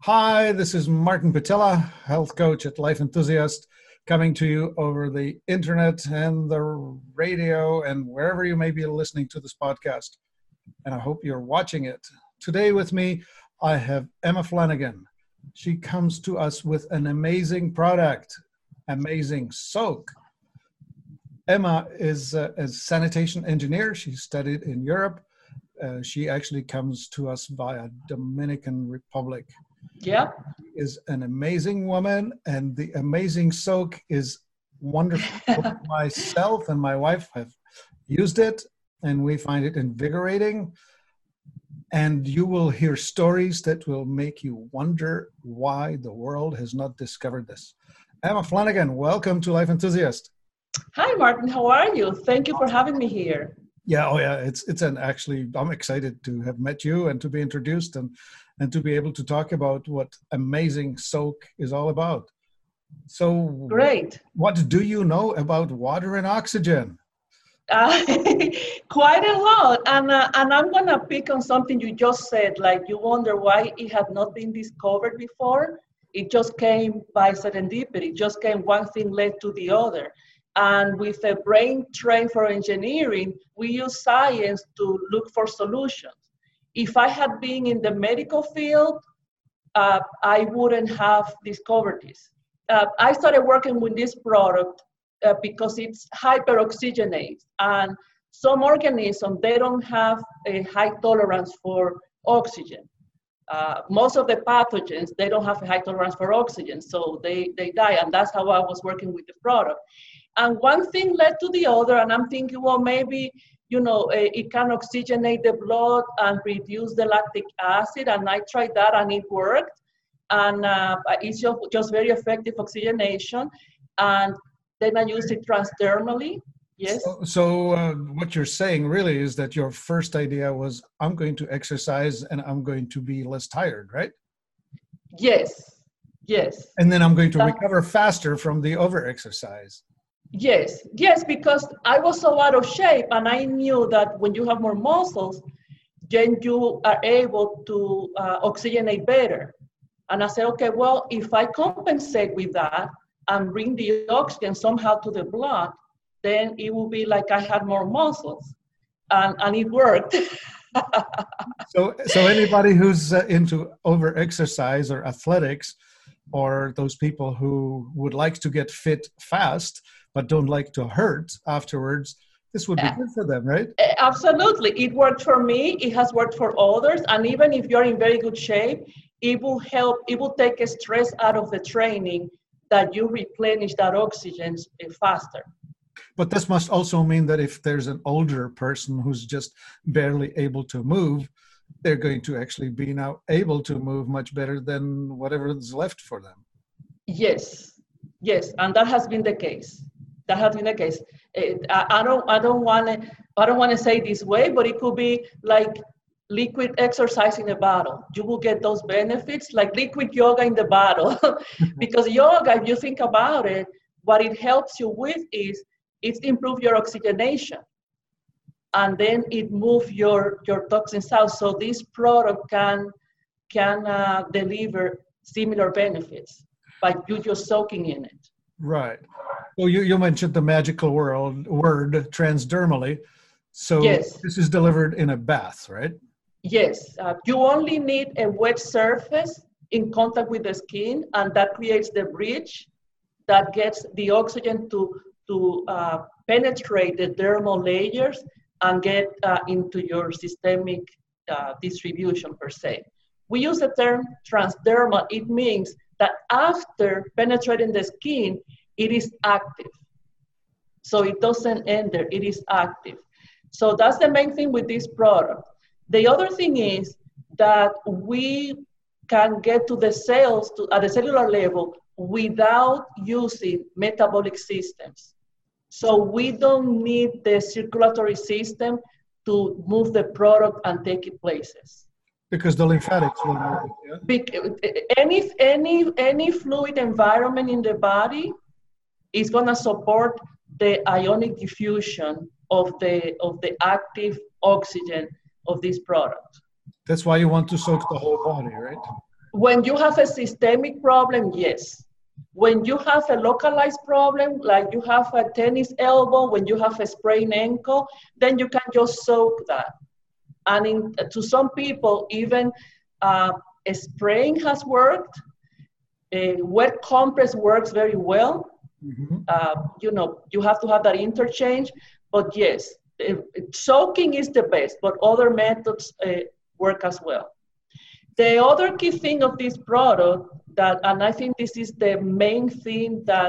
Hi, this is Martin Patilla, health coach at Life Enthusiast, coming to you over the internet and the radio and wherever you may be listening to this podcast. And I hope you're watching it. Today with me, I have Emma Flanagan. She comes to us with an amazing product, amazing soak. Emma is a sanitation engineer. She studied in Europe. She actually comes to us via Dominican Republic. Yeah. Is an amazing woman, and the amazing soak is wonderful. Myself and my wife have used it, and we find it invigorating. And you will hear stories that will make you wonder why the world has not discovered this. Emma Flanagan, welcome to Life Enthusiast. Hi, Martin. How are you? Thank you for having me here. Yeah, oh yeah, actually, I'm excited to have met you and to be introduced and to be able to talk about what amazing soak is all about. So great. What do you know about water and oxygen? Quite a lot. And I'm going to pick on something you just said, like you wonder why it had not been discovered before. It just came by serendipity. It just came, one thing led to the other. And with a brain trained for engineering, we use science to look for solutions. If I had been in the medical field, I wouldn't have discovered this. I started working with this product because it's hyperoxygenate. And some organisms, they don't have a high tolerance for oxygen. Most of the pathogens, they don't have a high tolerance for oxygen, so they die. And that's how I was working with the product. And one thing led to the other, and I'm thinking, well, maybe, it can oxygenate the blood and reduce the lactic acid, and I tried that, and it worked. And it's just very effective oxygenation. And then I used it transdermally. Yes. So what you're saying really is that your first idea was, I'm going to exercise and I'm going to be less tired, right? Yes. And then I'm going to recover faster from the over-exercise. Yes, because I was so out of shape, and I knew that when you have more muscles, then you are able to oxygenate better. And I said, okay, well, if I compensate with that and bring the oxygen somehow to the blood, then it will be like I had more muscles, and it worked. So anybody who's into over-exercise or athletics, or those people who would like to get fit fast, but don't like to hurt afterwards, this would be good for them, right? Absolutely. It worked for me. It has worked for others. And even if you're in very good shape, it will help. It will take a stress out of the training that you replenish that oxygen faster. But this must also mean that if there's an older person who's just barely able to move, they're going to actually be now able to move much better than whatever is left for them. Yes. And that has been the case. I don't want to say this way, but it could be like liquid exercise in a bottle. You will get those benefits, like liquid yoga in the bottle. Because yoga, if you think about it, what it helps you with is it improves your oxygenation, and then it moves your toxins out. So this product can deliver similar benefits by you just soaking in it. Right. Well, you mentioned the magical word transdermally. So yes. This is delivered in a bath, right? Yes. You only need a wet surface in contact with the skin, and that creates the bridge that gets the oxygen to penetrate the dermal layers and get into your systemic distribution per se. We use the term transdermal. It means that after penetrating the skin, it is active. So it doesn't end there, it is active. So that's the main thing with this product. The other thing is that we can get to the cells at the cellular level without using metabolic systems. So we don't need the circulatory system to move the product and take it places. Because the lymphatics will move it, yeah? Any fluid environment in the body is going to support the ionic diffusion of the active oxygen of this product. That's why you want to soak the whole body, right? When you have a systemic problem, yes. When you have a localized problem, like you have a tennis elbow, when you have a sprained ankle, then you can just soak that. And to some people, even a spraying has worked. A wet compress works very well. Mm-hmm. You have to have that interchange. But yes, soaking is the best, but other methods work as well. The other key thing of this product and I think this is the main thing that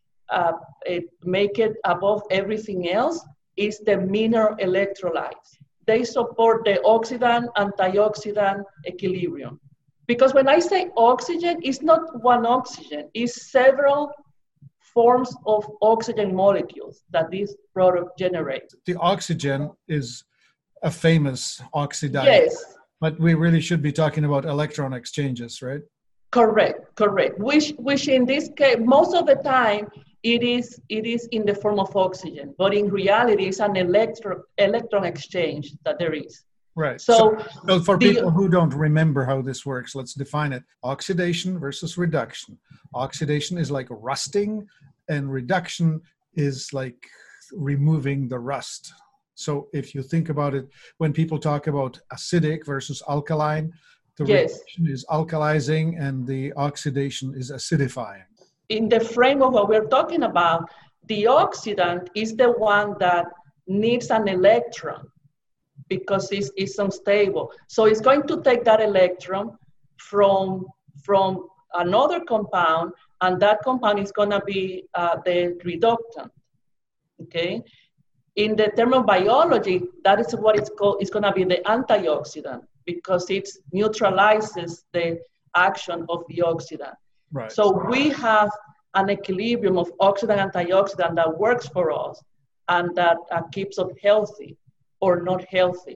it make it above everything else, is the mineral electrolytes. They support the oxidant-antioxidant equilibrium. Because when I say oxygen, it's not one oxygen, it's several forms of oxygen molecules that this product generates. The oxygen is a famous oxidizer. Yes. But we really should be talking about electron exchanges, right? Correct. Which in this case, most of the time, it is in the form of oxygen, but in reality, it's an electron exchange that there is. Right. So for people who don't remember how this works, let's define it. Oxidation versus reduction. Oxidation is like rusting, and reduction is like removing the rust. So if you think about it, when people talk about acidic versus alkaline, the reduction is alkalizing and the oxidation is acidifying. In the frame of what we're talking about, the oxidant is the one that needs an electron because it's unstable. So it's going to take that electron from another compound, and that compound is going to be the reductant. Okay. In the thermobiology, that is what it's called. It's going to be the antioxidant because it neutralizes the action of the oxidant. Right. So we have an equilibrium of oxidant antioxidant that works for us and that keeps us healthy or not healthy.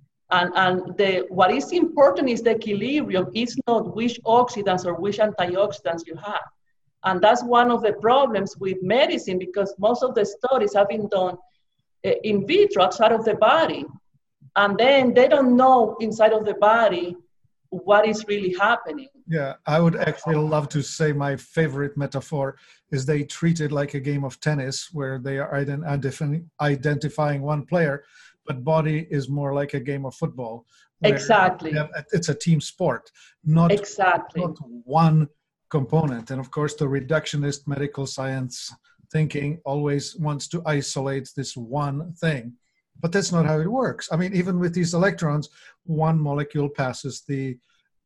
And what is important is the equilibrium. It's not which oxidants or which antioxidants you have. And that's one of the problems with medicine, because most of the studies have been done in vitro outside of the body. And then they don't know inside of the body what is really happening. Yeah, I would actually love to say my favorite metaphor is they treat it like a game of tennis where they are identifying one player, but body is more like a game of football. Exactly. It's a team sport, not one component. And of course, the reductionist medical science thinking always wants to isolate this one thing. But that's not how it works. I mean, even with these electrons, one molecule passes the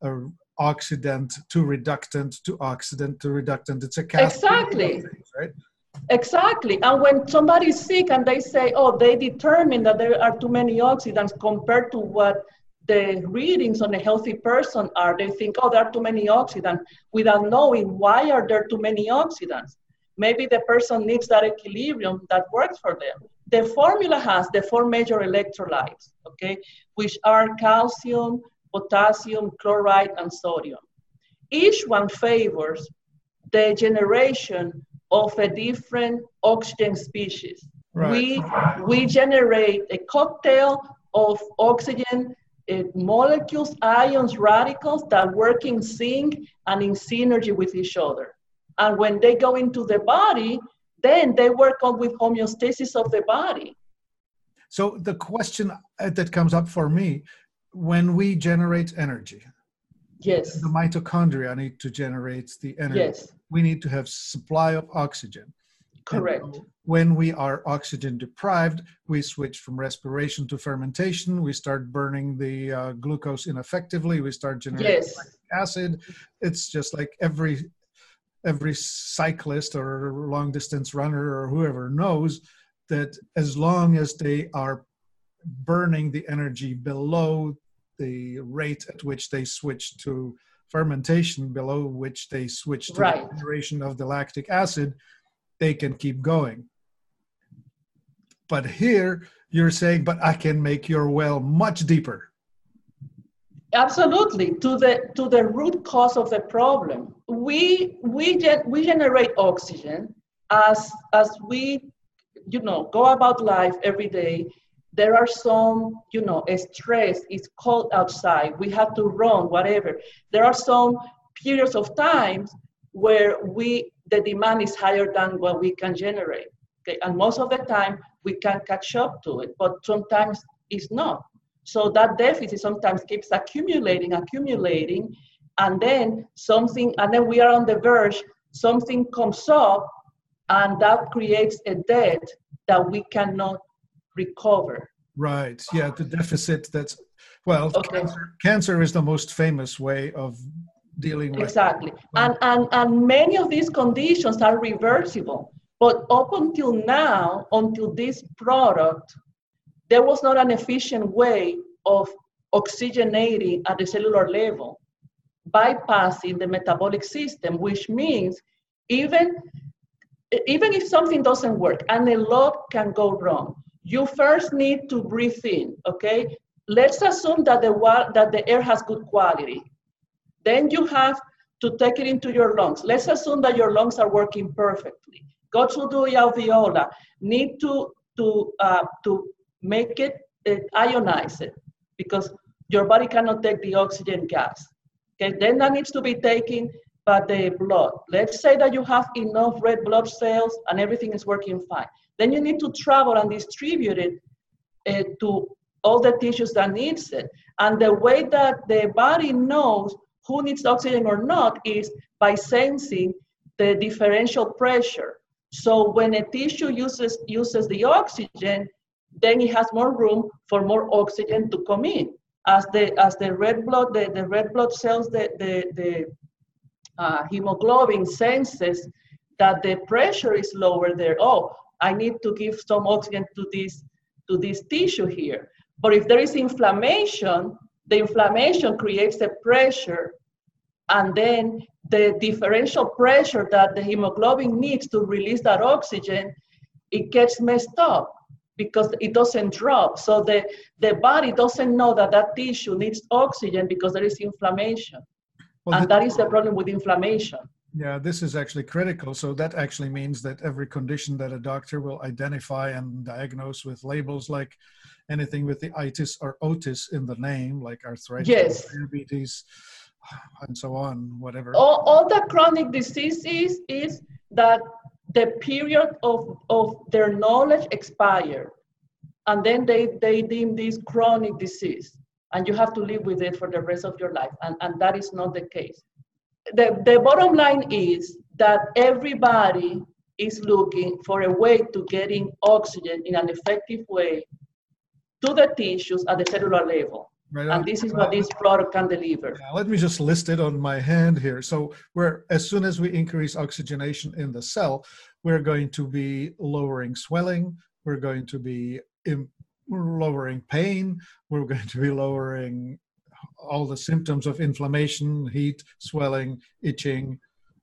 oxidant to reductant to oxidant to reductant. It's a cascade. Exactly. Things, right? Exactly. And when somebody's sick and they say, oh, they determine that there are too many oxidants compared to what the readings on a healthy person are, they think, oh, there are too many oxidants, without knowing why are there too many oxidants. Maybe the person needs that equilibrium that works for them. The formula has the 4 major electrolytes, okay, which are calcium, potassium, chloride, and sodium. Each one favors the generation of a different oxygen species. Right. We generate a cocktail of oxygen molecules, ions, radicals that work in sync and in synergy with each other. And when they go into the body, then they work on with homeostasis of the body. So the question that comes up for me, when we generate energy, yes, the mitochondria need to generate the energy. Yes. We need to have supply of oxygen. Correct. And when we are oxygen deprived, we switch from respiration to fermentation. We start burning the glucose ineffectively. We start generating lactic acid. It's just like every cyclist or long distance runner or whoever knows that as long as they are burning the energy below the rate at which they switch to fermentation, below which they switch to the generation of the lactic acid, they can keep going. But here you're saying, but I can make your well much deeper. Absolutely, to the root cause of the problem. We generate oxygen as we go about life every day. there are some, stress, it's cold outside, we have to run, whatever. There are some periods of times where the demand is higher than what we can generate. Okay, and most of the time we can catch up to it, but sometimes it's not. So that deficit sometimes keeps accumulating, and then we are on the verge, something comes up, and that creates a debt that we cannot recover. Right. Yeah, the deficit. Okay. Cancer is the most famous way of dealing with. Exactly. And many of these conditions are reversible. But up until now, until this product, there was not an efficient way of oxygenating at the cellular level, bypassing the metabolic system, which means even if something doesn't work, and a lot can go wrong, you first need to breathe in, okay? Let's assume that the air has good quality. Then you have to take it into your lungs. Let's assume that your lungs are working perfectly. Go to the alveoli, need to make it, ionize it, because your body cannot take the oxygen gas. Okay, then that needs to be taken by the blood. Let's say that you have enough red blood cells and everything is working fine. Then you need to travel and distribute it to all the tissues that needs it. And the way that the body knows who needs oxygen or not is by sensing the differential pressure. So when a tissue uses the oxygen, then it has more room for more oxygen to come in. As the red blood cells, the hemoglobin senses that the pressure is lower there. Oh, I need to give some oxygen to this tissue here. But if there is inflammation, the inflammation creates a pressure, and then the differential pressure that the hemoglobin needs to release that oxygen, it gets messed up because it doesn't drop. So the body doesn't know that tissue needs oxygen because there is inflammation. Well, and that is the problem with inflammation. Yeah, this is actually critical. So that actually means that every condition that a doctor will identify and diagnose with labels like anything with the itis or otis in the name, like arthritis, yes, diabetes, and so on, whatever. All the chronic diseases is that the period of their knowledge expired, and then they deem this chronic disease, and you have to live with it for the rest of your life, and that is not the case. The bottom line is that everybody is looking for a way to getting oxygen in an effective way to the tissues at the cellular level. Right. And this is what this product can deliver. Yeah, let me just list it on my hand here. So as soon as we increase oxygenation in the cell, we're going to be lowering swelling, we're going to be lowering pain, we're going to be lowering all the symptoms of inflammation, heat, swelling, itching,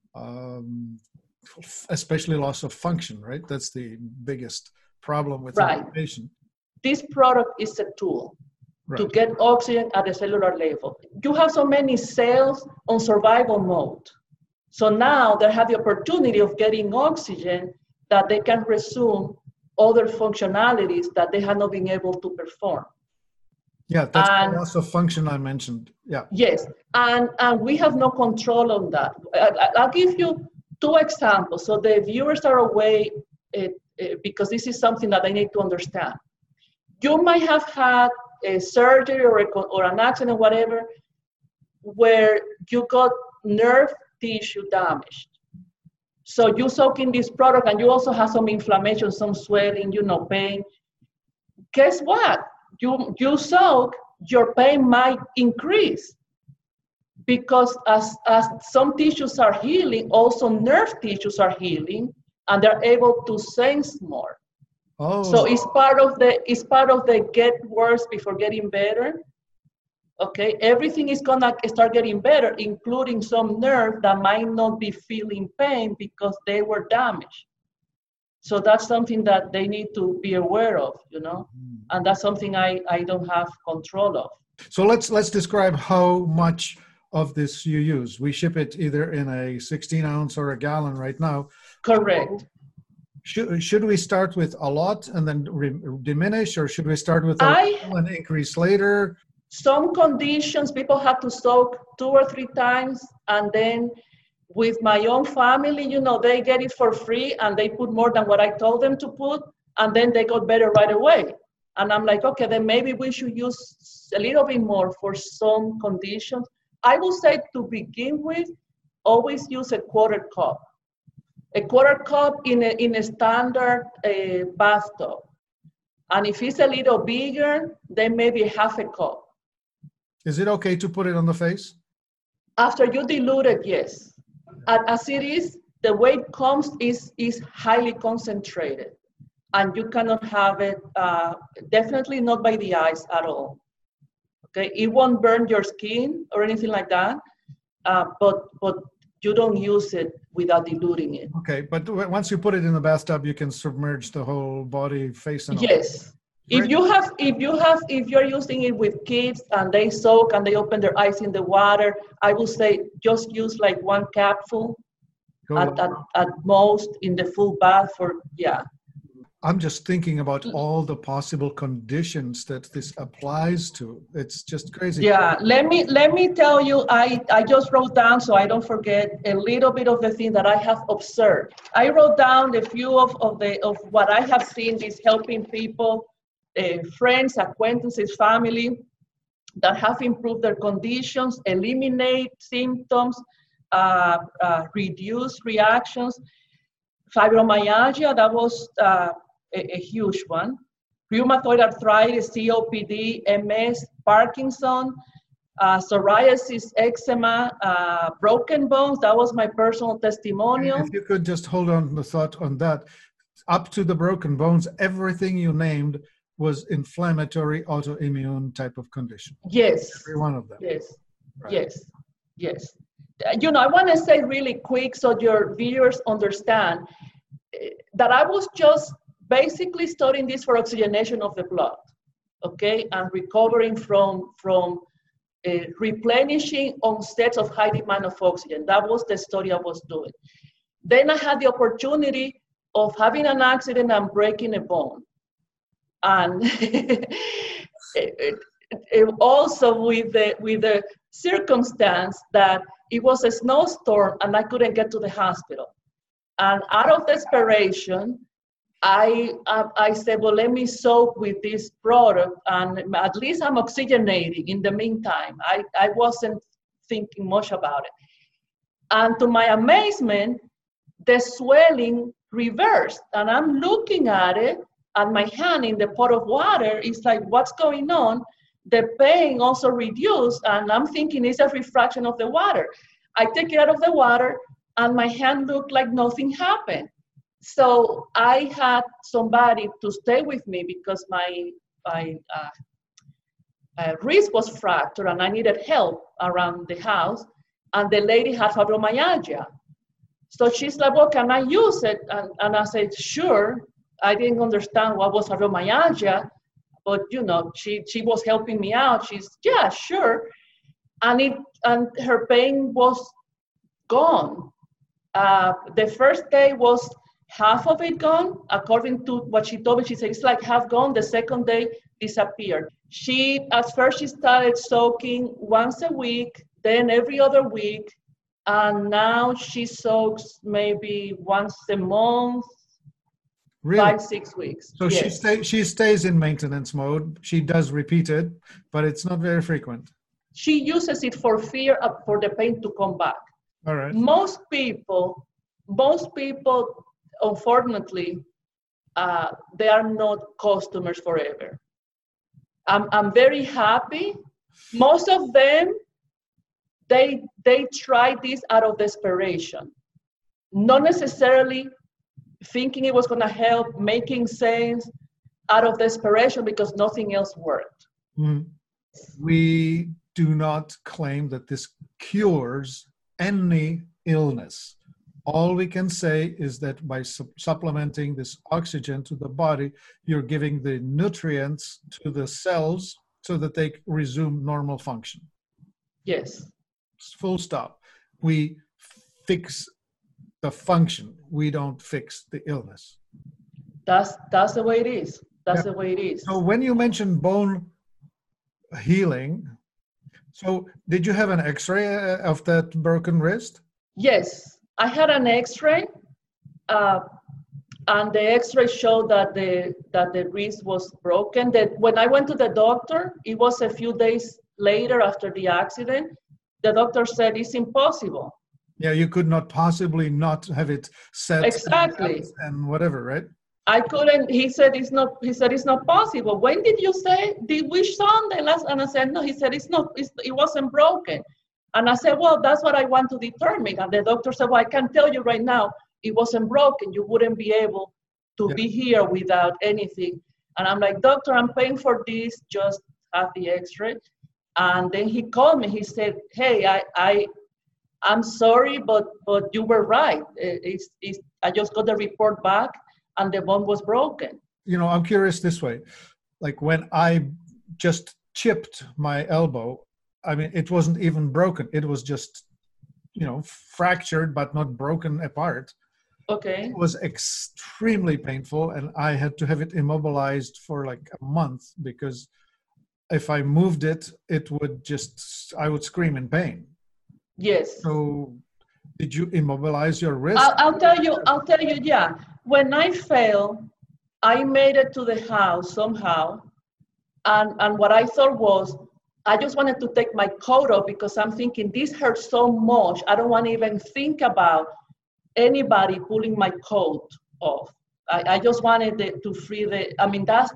especially loss of function, right? That's the biggest problem with inflammation. This product is a tool. Right. To get oxygen at the cellular level. You have so many cells on survival mode. So now they have the opportunity of getting oxygen that they can resume other functionalities that they have not been able to perform. Yeah, that's the loss of function I mentioned. Yeah. Yes, and we have no control on that. I'll give you 2 examples so the viewers are aware, because this is something that they need to understand. You might have had a surgery or an accident, whatever, where you got nerve tissue damaged. So you soak in this product and you also have some inflammation, some swelling, pain. Guess what? You soak, your pain might increase because as some tissues are healing, also nerve tissues are healing and they're able to sense more. Oh. So it's part of the get worse before getting better. Okay, everything is gonna start getting better, including some nerve that might not be feeling pain because they were damaged. So that's something that they need to be aware of, and that's something I don't have control of. So let's describe how much of this you use. We ship it either in a 16-ounce or a gallon right now. Correct. Should we start with a lot and then diminish, or should we start with a I little and increase later? Some conditions people have to soak 2 or 3 times, and then with my own family, they get it for free and they put more than what I told them to put, and then they got better right away. And I'm like, okay, then maybe we should use a little bit more for some conditions. I will say, to begin with, always use a quarter cup. A quarter cup in a standard bathtub. And if it's a little bigger, then maybe half a cup. Is it okay to put it on the face? After you dilute it, yes. As it is, the way it comes is highly concentrated. And you cannot have it, definitely not by the eyes at all. Okay, it won't burn your skin or anything like that, but you don't use it without diluting it. Okay, but once you put it in the bathtub, you can submerge the whole body, face and all. Yes. If you're using it with kids and they soak and they open their eyes in the water, I would say just use like 1 capsule at most in the full bath I'm just thinking about all the possible conditions that this applies to. It's just crazy. Yeah, let me tell you, I just wrote down, so I don't forget, a little bit of the thing that I have observed. I wrote down a few of what I have seen, this helping people, friends, acquaintances, family, that have improved their conditions, eliminate symptoms, reduce reactions. Fibromyalgia, that was a huge one. Rheumatoid arthritis, COPD, MS, Parkinson, psoriasis, eczema, broken bones. That was my personal testimonial. If you could just hold on the thought on that. Up to the broken bones, everything you named was inflammatory autoimmune type of condition. Yes. Every one of them. Yes. Right. Yes. I want to say really quick so your viewers understand that I was just basically studying this for oxygenation of the blood, okay, and recovering from replenishing onsets of high demand of oxygen. That was the study I was doing. Then I had the opportunity of having an accident and breaking a bone. And also with the circumstance that it was a snowstorm and I couldn't get to the hospital. And out of desperation, I said, well, let me soak with this product and at least I'm oxygenating in the meantime. I wasn't thinking much about it. And to my amazement, the swelling reversed. And I'm looking at it, and my hand in the pot of water is like, what's going on? The pain also reduced, and I'm thinking it's a refraction of the water. I take it out of the water, and my hand looked like nothing happened. So I had somebody to stay with me because my wrist was fractured and I needed help around the house. And the lady had fibromyalgia. So she's like, well, can I use it? And I said, sure. I didn't understand what was fibromyalgia, but she was helping me out. She's, yeah, sure. And her pain was gone. The first day was half of it gone, according to what she told me. She said, it's like half gone. The second day disappeared. At first she started soaking once a week, then every other week. And now she soaks maybe once a month, really? 5-6 weeks. So yes. She stays in maintenance mode. She does repeat it, but it's not very frequent. She uses it for fear for the pain to come back. All right. Most people, unfortunately, they are not customers forever. I'm very happy. Most of them, they tried this out of desperation, not necessarily thinking it was going to help, making sense, out of desperation because nothing else worked. Mm-hmm. We do not claim that this cures any illness. All we can say is that by supplementing this oxygen to the body, you're giving the nutrients to the cells so that they resume normal function. Yes. Full stop. We fix the function. We don't fix the illness. That's the way it is. That's Yeah. the way it is. So when you mentioned bone healing, so did you have an X-ray of that broken wrist? Yes, I had an X-ray, and the X-ray showed that the wrist was broken. That when I went to the doctor, it was a few days later after the accident. The doctor said it's impossible. Yeah, you could not possibly not have it set Exactly. and whatever, right? I couldn't. He said it's not. He said it's not possible. When did you say? Did which Sunday last? And I said no. He said it's not. It wasn't broken. And I said, well, that's what I want to determine. And the doctor said, well, I can tell you right now, it wasn't broken. You wouldn't be able to be here without anything. And I'm like, doctor, I'm paying for this. Just have the X-ray. And then he called me. He said, hey, I'm sorry, but you were right. I just got the report back, and the bone was broken. You know, I'm curious this way. Like when I just chipped my elbow, I mean, it wasn't even broken. It was just, you know, fractured, but not broken apart. Okay. It was extremely painful, and I had to have it immobilized for like a month because if I moved it, I would scream in pain. Yes. So did you immobilize your wrist? I'll tell you, yeah. When I fell, I made it to the house somehow. And what I thought was, I just wanted to take my coat off because I'm thinking this hurts so much. I don't want to even think about anybody pulling my coat off. I just wanted to free that's,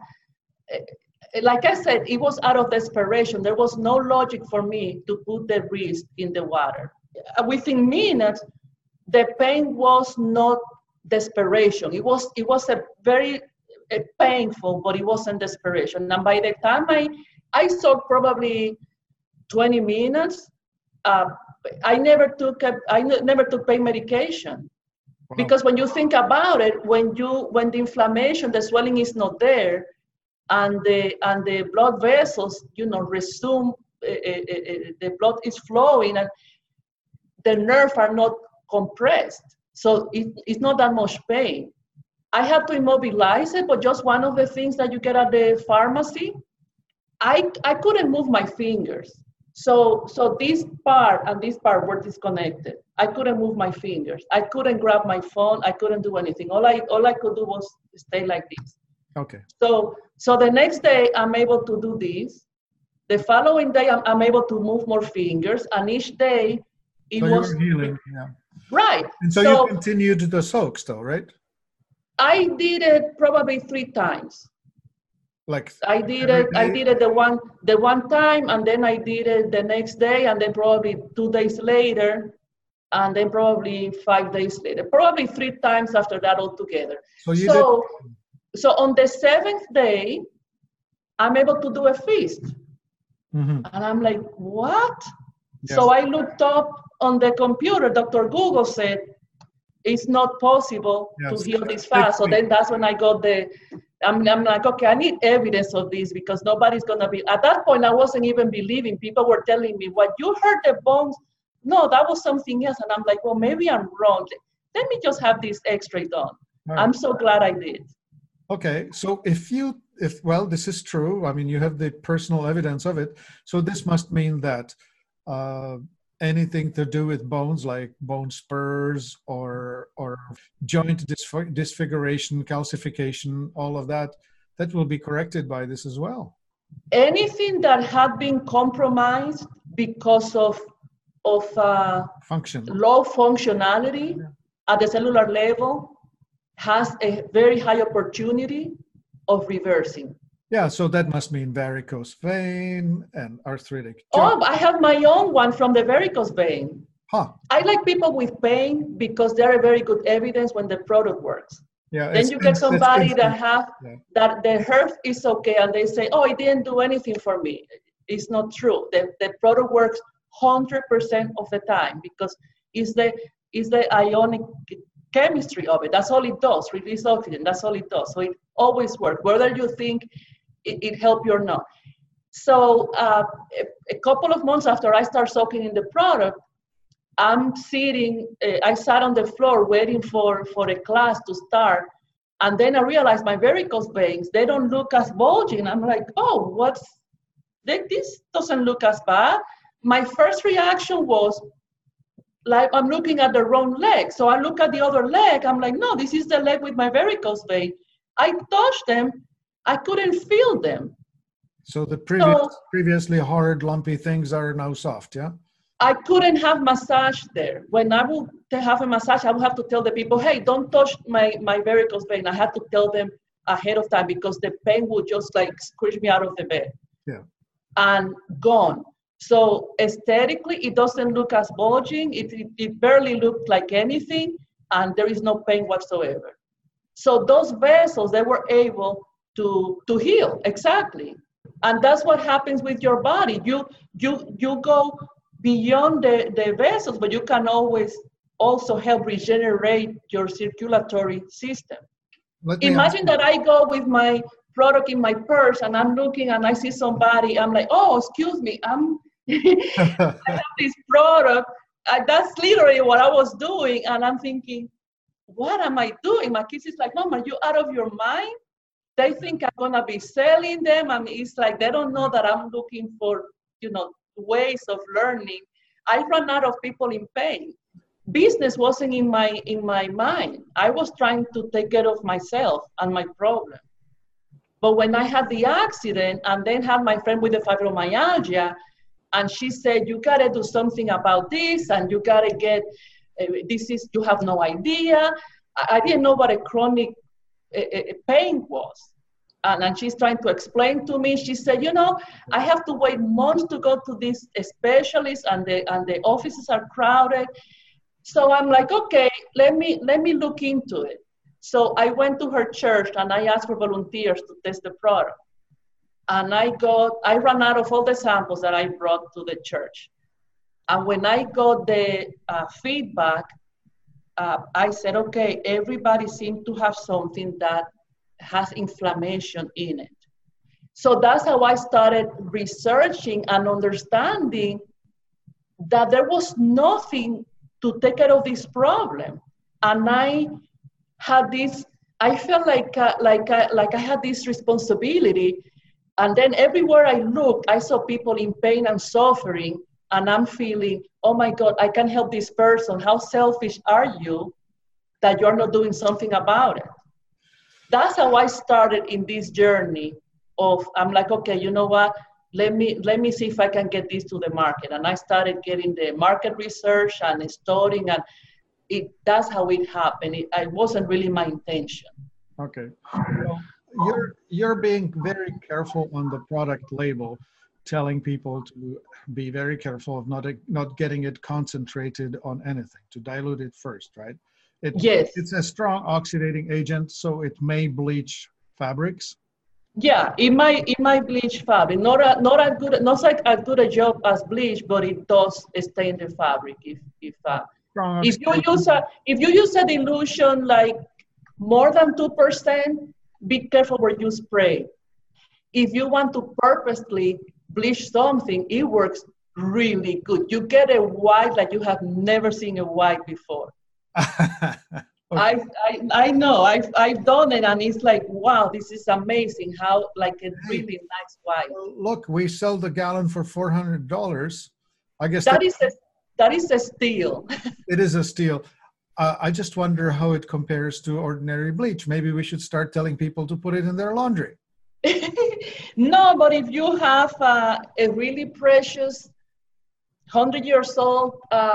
like I said, it was out of desperation. There was no logic for me to put the wrist in the water. Within minutes, the pain was not desperation. It was a very painful, but it wasn't desperation. And by the time I saw probably 20 minutes, I never took pain medication. Wow. Because when you think about it, when the inflammation, the swelling is not there, and the blood vessels, resume, the blood is flowing, and the nerves are not compressed, so it's not that much pain. I had to immobilize it, but just one of the things that you get at the pharmacy, I couldn't move my fingers. So this part and this part were disconnected. I couldn't move my fingers. I couldn't grab my phone. I couldn't do anything. All I could do was stay like this. Okay. So the next day I'm able to do this. The following day I'm able to move more fingers, and each day it was healing. Yeah. Right. And so you continued the soaks though, right? I did it probably 3 times. Like I did it the one time, and then I did it the next day, and then probably 2 days later, and then probably 5 days later. Probably 3 times after that altogether. So on the 7th day, I'm able to do a feast. Mm-hmm. And I'm like, what? Yeah. So I looked up on the computer. Dr. Google said, it's not possible to heal this fast. So then that's when I got I'm like, okay, I need evidence of this because nobody's going to be, at that point, I wasn't even believing. People were telling me, what, you hurt the bones? No, that was something else. And I'm like, well, maybe I'm wrong. Let me just have this X-ray done. Right. I'm so glad I did. Okay, so if this is true, I mean, you have the personal evidence of it. So this must mean that anything to do with bones, like bone spurs or joint disfiguration, calcification, all of that will be corrected by this as well. Anything that had been compromised because of function, low functionality at the cellular level has a very high opportunity of reversing. Yeah, so that must mean varicose vein and arthritic joint. Oh, I have my own one from the varicose vein. Huh. I like people with pain because they're a very good evidence when the product works. Yeah. Then you get somebody that the health is okay, and they say, oh, it didn't do anything for me. It's not true. The product works 100% of the time because it's the ionic chemistry of it. That's all it does. Release oxygen. That's all it does. So it always works, whether you think it helped you or not. So a couple of months after I start soaking in the product, I'm sitting, I sat on the floor waiting for a class to start. And then I realized my varicose veins, they don't look as bulging. I'm like, oh, this doesn't look as bad. My first reaction was like, I'm looking at the wrong leg. So I look at the other leg. I'm like, no, this is the leg with my varicose vein. I touched them. I couldn't feel them. So the previously hard, lumpy things are now soft, yeah? I couldn't have massage there. When I would have a massage, I would have to tell the people, hey, don't touch my varicose vein. I had to tell them ahead of time because the pain would just like squish me out of the bed. Yeah. And gone. So aesthetically, it doesn't look as bulging. It barely looked like anything, and there is no pain whatsoever. So those vessels, they were able to heal, exactly. And that's what happens with your body. You go beyond the vessels, but you can always also help regenerate your circulatory system. Imagine that I go with my product in my purse and I'm looking and I see somebody, I'm like, oh, excuse me, I have this product. That's literally what I was doing. And I'm thinking, what am I doing? My kids is like, Mom, are you out of your mind? They think I'm gonna be selling them. I mean, it's like they don't know that I'm looking for, ways of learning. I ran out of people in pain. Business wasn't in my mind. I was trying to take care of myself and my problem. But when I had the accident and then had my friend with the fibromyalgia, and she said, you gotta do something about this, and you gotta get, you have no idea. I didn't know what a chronic pain was. And she's trying to explain to me. She said, I have to wait months to go to this specialist, and the offices are crowded. So I'm like, okay, let me look into it. So I went to her church and I asked for volunteers to test the product. And I ran out of all the samples that I brought to the church. And when I got the feedback, I said, okay, everybody seemed to have something that has inflammation in it. So that's how I started researching and understanding that there was nothing to take care of this problem. And I felt like I had this responsibility. And then everywhere I looked, I saw people in pain and suffering. And I'm feeling, oh my God, I can help this person. How selfish are you that you're not doing something about it? That's how I started in this journey I'm like, okay, you know what? Let me see if I can get this to the market. And I started getting the market research and studying, and that's how it happened. It wasn't really my intention. Okay. Well, you're being very careful on the product label, telling people to be very careful of not getting it concentrated on anything, to dilute it first, right? Yes. It's a strong oxidating agent, so it may bleach fabrics. Yeah, it might bleach fabric. Not like as good a job as bleach, but it does stain the fabric. If you use a dilution like more than 2%, be careful where you spray. If you want to purposely bleach something, it works really good. You get a white like you have never seen a white before. Okay. I know, I've done it, and it's like, wow, this is amazing, how like a really nice white. Well, look, we sell the gallon for $400. I guess that is a steal. It is a steal. I just wonder how it compares to ordinary bleach. Maybe we should start telling people to put it in their laundry. No, but if you have a really precious 100 years old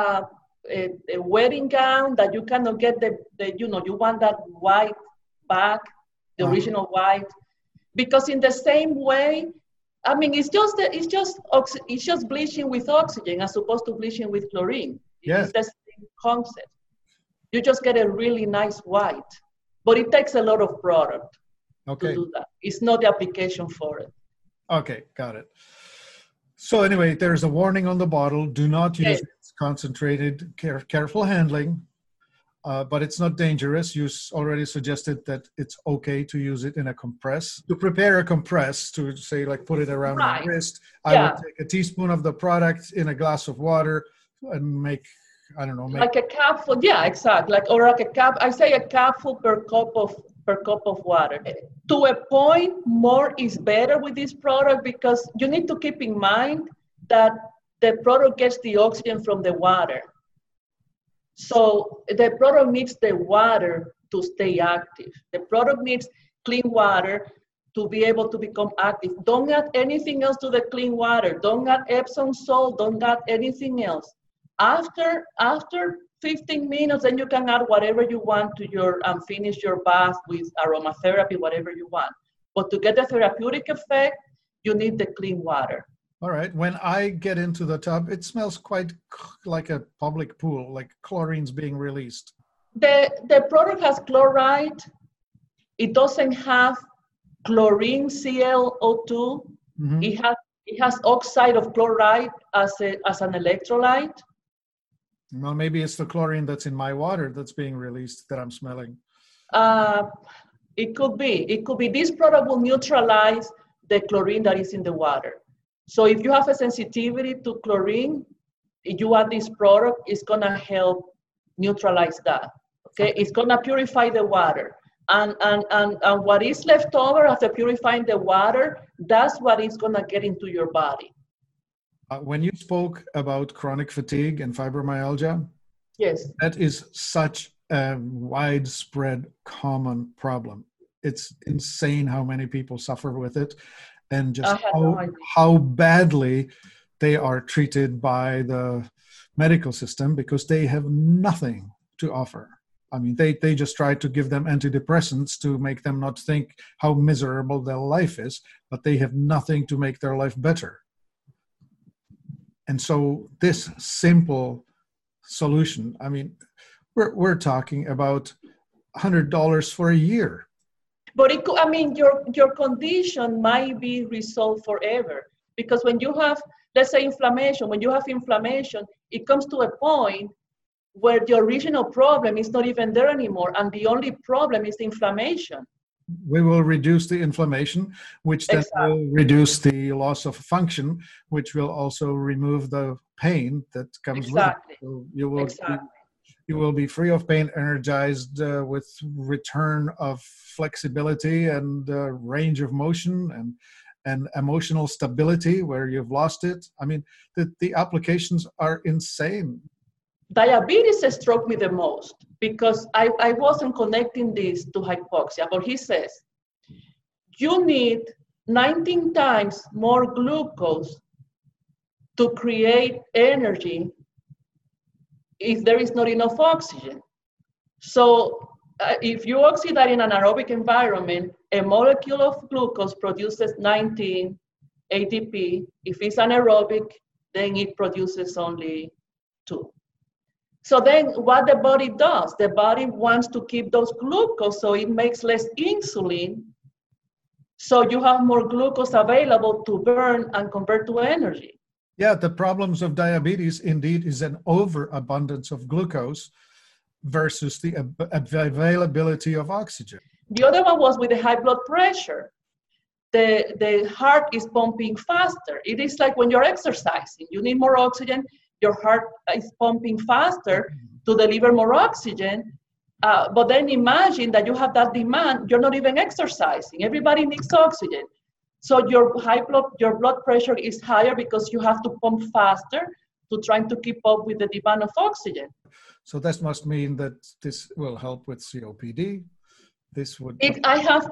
a wedding gown that you cannot get you want that white back, the original white, because in the same way, I mean, it's just bleaching with oxygen as opposed to bleaching with chlorine. Yes. It's the same concept. You just get a really nice white, but it takes a lot of product to do that. It's not the application for it. Okay, got it. So anyway, there's a warning on the bottle. Do not use concentrated, careful handling, but it's not dangerous. You already suggested that it's okay to use it in a compress. To prepare a compress, to say like put it around my wrist, I would take a teaspoon of the product in a glass of water and make, I don't know. Like a capful, yeah, exactly. Like a cup, I say a capful per cup of per cup of water. To a point, more is better with this product because you need to keep in mind that the product gets the oxygen from the water. So the product needs the water to stay active. The product needs clean water to be able to become active. Don't add anything else to the clean water. Don't add Epsom salt. Don't add anything else. After 15 minutes, then you can add whatever you want to your and finish your bath with aromatherapy, whatever you want. But to get the therapeutic effect, you need the clean water. All right. When I get into the tub, it smells quite like a public pool, like chlorine's being released. The product has chloride. It doesn't have chlorine ClO2. Mm-hmm. It has oxide of chloride as an electrolyte. Well, maybe it's the chlorine that's in my water that's being released that I'm smelling. It could be. It could be. This product will neutralize the chlorine that is in the water. So if you have a sensitivity to chlorine, if you add this product, it's gonna help neutralize that. Okay, it's gonna purify the water. And what is left over after purifying the water, that's what is gonna get into your body. When you spoke about chronic fatigue and fibromyalgia, yes, that is such a widespread common problem. It's insane how many people suffer with it, and just how badly they are treated by the medical system because they have nothing to offer. I mean, they just try to give them antidepressants to make them not think how miserable their life is, but they have nothing to make their life better. And so this simple solution, I mean, we're talking about $100 for a year. But it could, I mean, your condition might be resolved forever because when you have, let's say, inflammation, when you have inflammation, it comes to a point where the original problem is not even there anymore, and the only problem is the inflammation. We will reduce the inflammation, which then will reduce the loss of function, which will also remove the pain that comes with it. So you will be free of pain, energized with return of flexibility and range of motion and emotional stability where you've lost it. I mean, the applications are insane. Diabetes struck me the most because I wasn't connecting this to hypoxia, but he says, you need 19 times more glucose to create energy if there is not enough oxygen. So if you oxidize in an aerobic environment, a molecule of glucose produces 19 ATP. If it's anaerobic, then it produces only 2. So then what the body does, the body wants to keep those glucose so it makes less insulin. So you have more glucose available to burn and convert to energy. Yeah, the problems of diabetes indeed is an overabundance of glucose versus the availability of oxygen. The other one was with the high blood pressure. The heart is pumping faster. It is like when you're exercising, you need more oxygen. Your heart is pumping faster to deliver more oxygen. But then imagine that you have that demand, you're not even exercising. Everybody needs oxygen. So your blood pressure is higher because you have to pump faster to trying to keep up with the demand of oxygen. So this must mean that this will help with COPD. This would. I have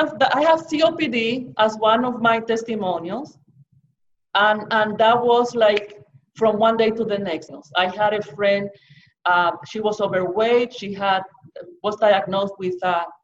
COPD as one of my testimonials, and that was like from one day to the next. I had a friend, she was overweight, she was diagnosed with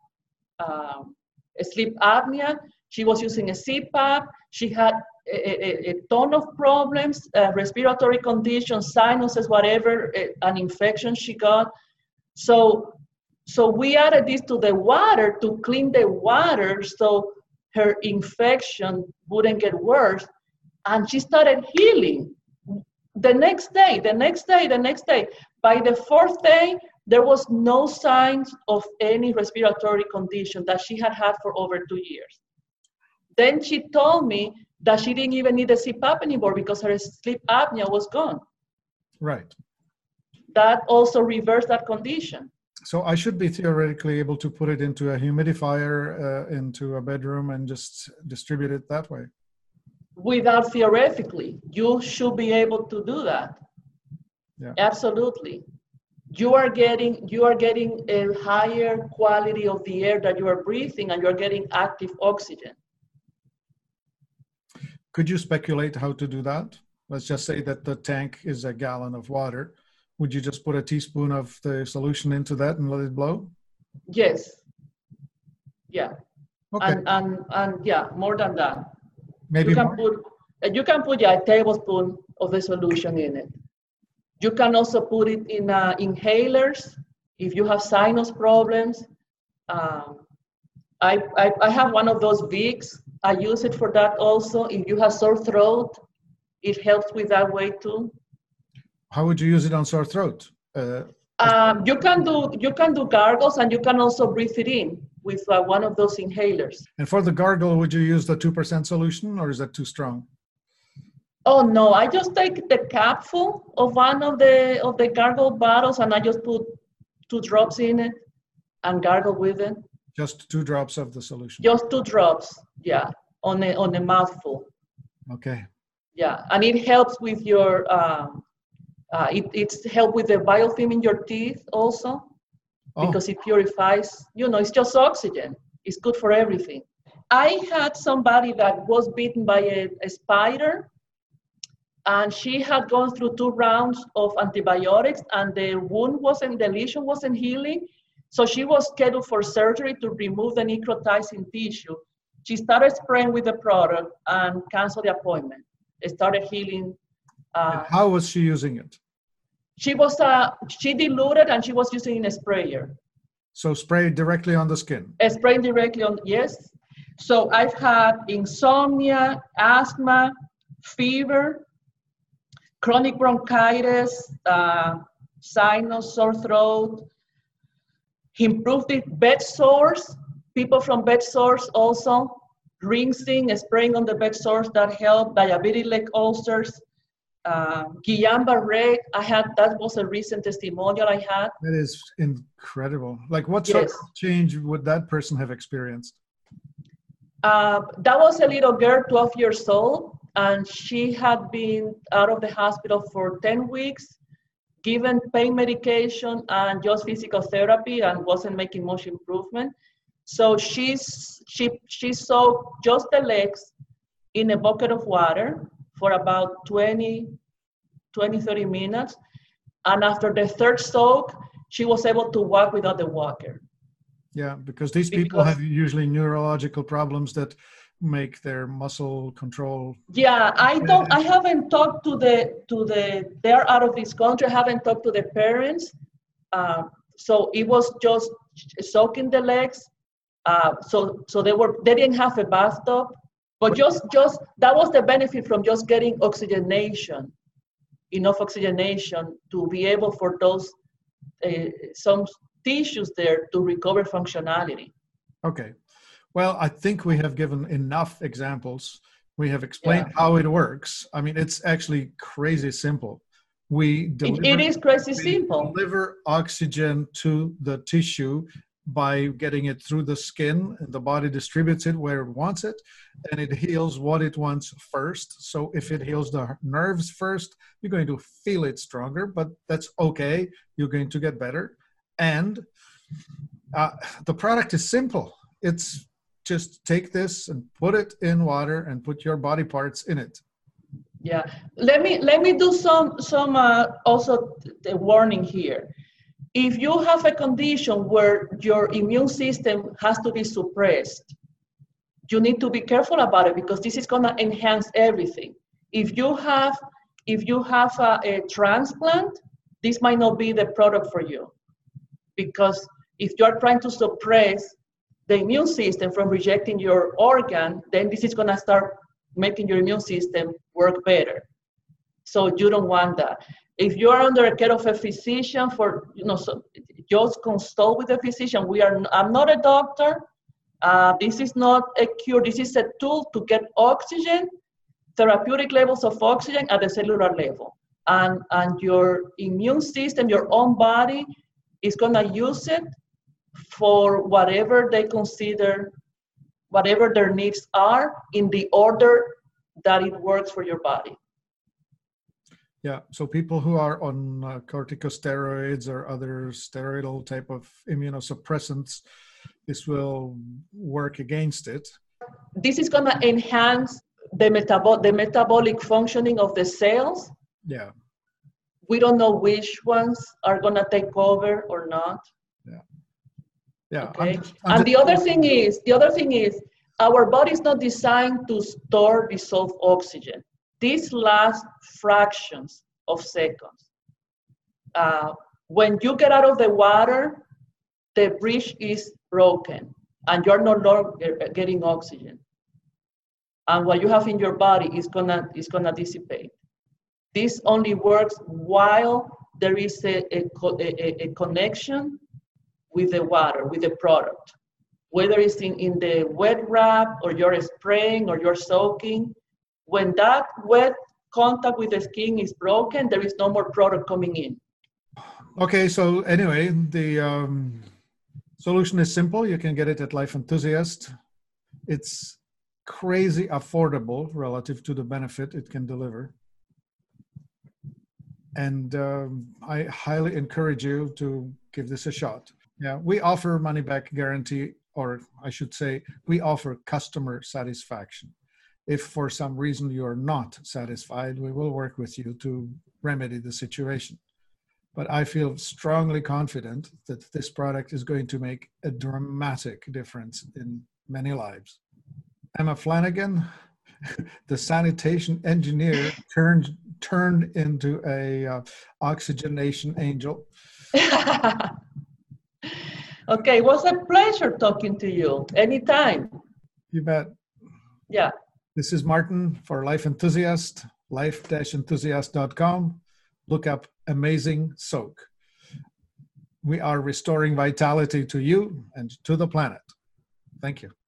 sleep apnea, she was using a CPAP, she had a ton of problems, respiratory conditions, sinuses, whatever, an infection she got. So we added this to the water to clean the water so her infection wouldn't get worse, and she started healing. The next day. By the 4th day, there was no signs of any respiratory condition that she had for over 2 years. Then she told me that she didn't even need a CPAP anymore because her sleep apnea was gone. Right. That also reversed that condition. So I should be theoretically able to put it into a humidifier, into a bedroom, and just distribute it that way. Without theoretically, you should be able to do that. Yeah. Absolutely. You are getting a higher quality of the air that you are breathing, and you're getting active oxygen. Could you speculate how to do that? Let's just say that the tank is a gallon of water. Would you just put a teaspoon of the solution into that and let it blow? Yes. Yeah. Okay. And yeah, more than that. Maybe you can more? put a tablespoon of the solution in it. You can also put it in inhalers if you have sinus problems. I have one of those Vicks. I use it for that also. If you have sore throat, it helps with that way too. How would you use it on sore throat? You can do gargles, and you can also breathe it in with one of those inhalers. And for the gargle, would you use the 2% solution, or is that too strong? Oh no, I just take the capful of one of the gargle bottles, and I just put 2 drops in it and gargle with it. Just 2 drops of the solution. Just 2 drops, yeah, on a mouthful. Okay. Yeah, and it helps with your it's help with the biofilm in your teeth also, because it purifies. It's just oxygen. It's good for everything. I had somebody that was bitten by a spider, and she had gone through 2 rounds of antibiotics, and the lesion wasn't healing. So she was scheduled for surgery to remove the necrotizing tissue. She started spraying with the product and canceled the appointment. It started healing. How was she using it? She diluted, and she was using a sprayer. So spray directly on the skin? Spraying directly on, yes. So I've had insomnia, asthma, fever, chronic bronchitis, sinus, sore throat, improved it, bed sores, people from bed sores also, rinsing, spraying on the bed sores, that helped, diabetic leg ulcers, Guillain-Barré, that was a recent testimonial I had. That is incredible. Like, what sort of change would that person have experienced? That was a little girl, 12 years old, and she had been out of the hospital for 10 weeks, given pain medication and just physical therapy, and wasn't making much improvement. So she soaked just the legs in a bucket of water for about 20, 30 minutes. And after the 3rd soak, she was able to walk without the walker. Yeah, because these people have usually neurological problems that make their muscle control. Yeah, I haven't talked to they're out of this country. I haven't talked to the parents. So it was just soaking the legs. So they didn't have a bathtub, but just that was the benefit from just getting oxygenation, enough oxygenation to be able for those some tissues there to recover functionality. Okay. Well, I think we have given enough examples. We have explained how it works. I mean, it's actually crazy simple. It is crazy simple. Deliver oxygen to the tissue by getting it through the skin, and the body distributes it where it wants it, and it heals what it wants first. So if it heals the nerves first, you're going to feel it stronger, but that's okay. You're going to get better. And the product is simple. It's just take this and put it in water and put your body parts in it. Yeah, let me do some also the warning here. If you have a condition where your immune system has to be suppressed, you need to be careful about it, because this is going to enhance everything. If you have a transplant, this might not be the product for you, because if you're trying to suppress the immune system from rejecting your organ, then this is going to start making your immune system work better. So you don't want that. If you're under the care of a physician, so just consult with a physician. I'm not a doctor. This is not a cure. This is a tool to get oxygen, therapeutic levels of oxygen at the cellular level. And your immune system, your own body, is going to use it for whatever they consider, whatever their needs are, in the order that it works for your body. Yeah, so people who are on corticosteroids or other steroidal type of immunosuppressants, this will work against it. This is going to enhance the metabolic functioning of the cells. Yeah. We don't know which ones are going to take over or not. Yeah. Yeah. Okay. And the other thing is, our body is not designed to store dissolved oxygen. These last fractions of seconds. When you get out of the water, the bridge is broken and you're no longer getting oxygen. And what you have in your body is gonna dissipate. This only works while there is a connection with the water, with the product. Whether it's in the wet wrap or you're spraying or you're soaking, when that wet contact with the skin is broken, there is no more product coming in. Okay, so anyway, the solution is simple. You can get it at Life Enthusiast. It's crazy affordable relative to the benefit it can deliver. And I highly encourage you to give this a shot. Yeah, we offer money-back guarantee, or I should say, we offer customer satisfaction. If for some reason you are not satisfied, we will work with you to remedy the situation. But I feel strongly confident that this product is going to make a dramatic difference in many lives. Emma Flanagan, the sanitation engineer, turned into a oxygenation angel. Okay, it was a pleasure talking to you. Anytime. You bet. Yeah. This is Martin for Life Enthusiast, life-enthusiast.com. Look up Amazing Soak. We are restoring vitality to you and to the planet. Thank you.